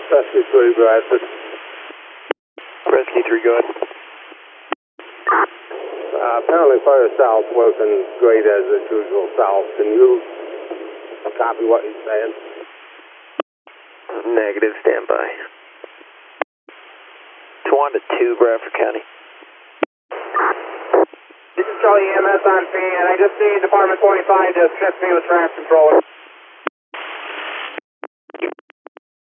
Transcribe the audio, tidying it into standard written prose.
Rescue 3, Bradford. Rescue 3, go ahead. Apparently fire south working great as usual south. Can you copy what he's saying? Negative, standby. Twan to 2, Bradford County. This is Charlie EMS on scene, and I just need Department 25 to assist me with traffic control.